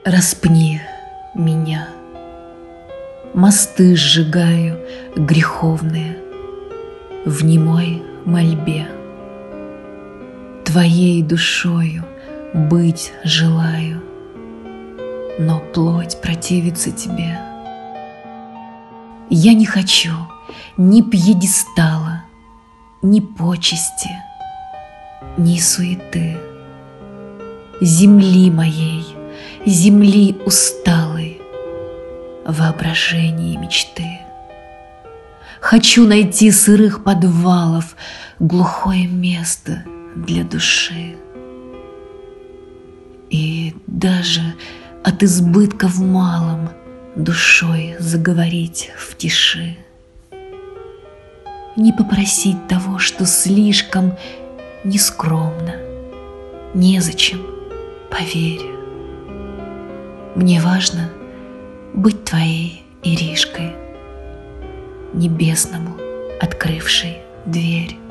Распни меня, мосты сжигаю греховные в немой мольбе. Твоей душою быть желаю, но плоть противится тебе. Я не хочу ни пьедестала, ни почести, ни суеты. Земли моей, земли усталой, воображение и мечты. Хочу найти сырых подвалов глухое место для души. И даже от избытка в малом душой заговорить в тиши. Не попросить того, что слишком нескромно, незачем, поверь. Мне важно быть твоей Иришкой, небесному открывшей дверь.